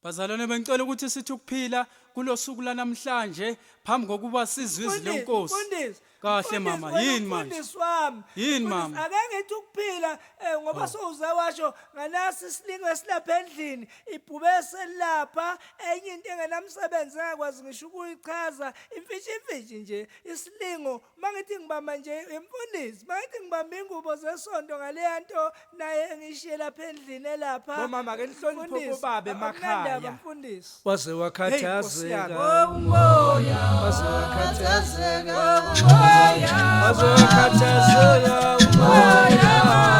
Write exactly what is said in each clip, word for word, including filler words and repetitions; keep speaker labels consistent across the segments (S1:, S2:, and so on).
S1: Bazalwane bengicela ukuthi sithi ukuphila kulosuku lanamhlanje phambi kokuba sizwe izwi lenkosi. Kahle mama, yini manje? Yini mama?
S2: Ake ngithi ukuphila ngoba sowuze washo nganasi isilingo esilapha endlini, ibhube selapha, enye into engenamsebenzi engakwazi ngisho ukuyichaza, imfishi imfishi nje isilingo. Mangithi ngibamba nje imfundisi, mangithi ngibamba ingubo zesonto ngale nto naye engishiye lapha endlini elapha.
S3: Bo mama ke nihloniphe babe emakhaya.
S2: Waze
S3: wakhathazeka
S2: umoya,
S3: waze wakhathazeka
S2: umoya,
S3: waze wakhathazeka umoya,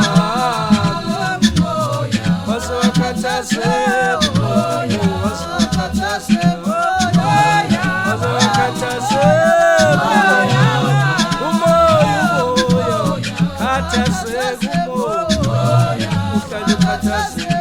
S3: waze wakhathazeka umoya, waze wakhathazeka umoya, waze wakhathazeka umoya, khathazeka umoya, uhlale ukhathazekile.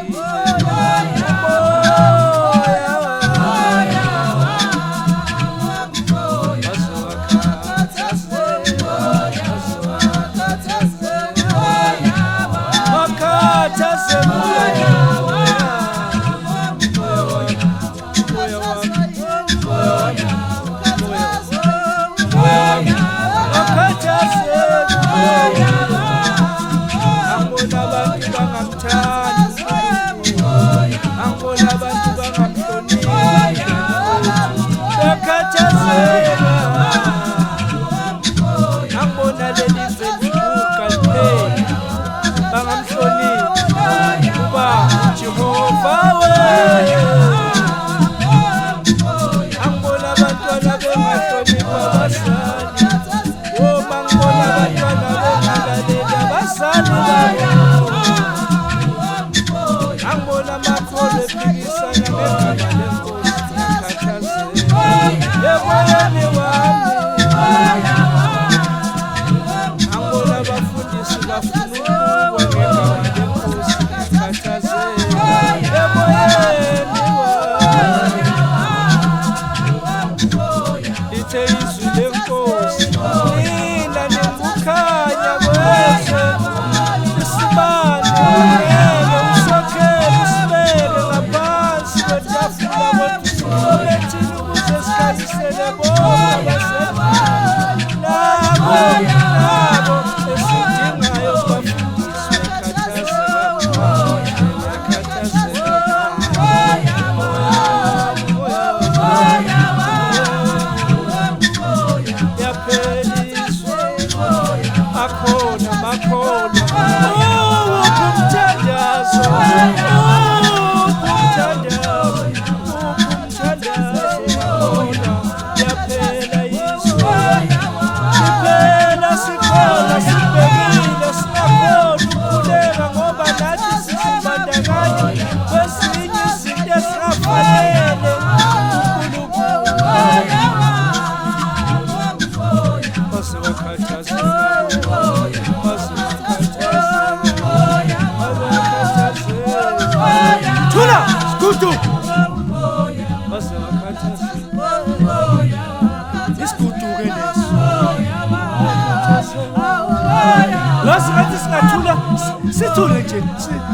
S2: Sithule nje,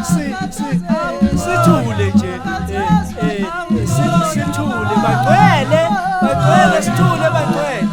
S2: sithule nje, sithule bagcwele, bagcwele sithule bagcwele.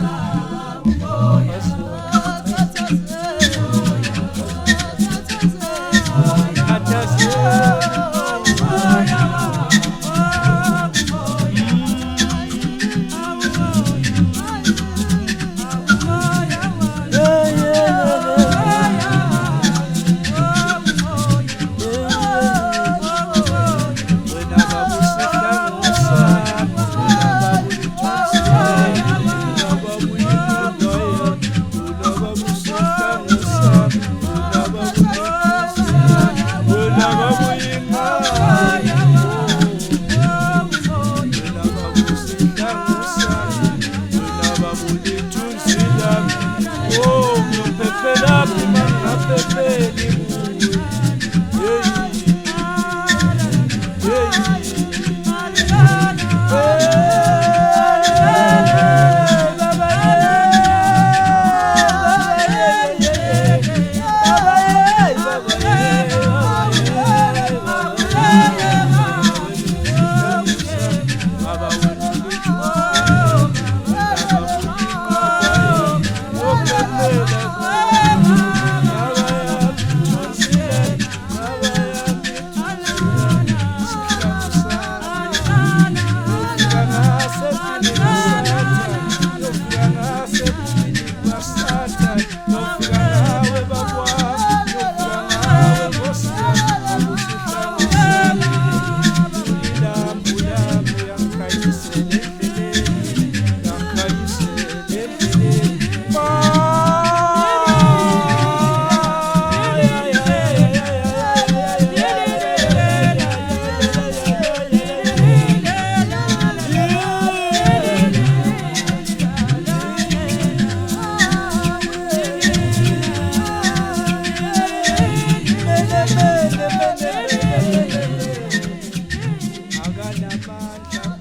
S2: amandla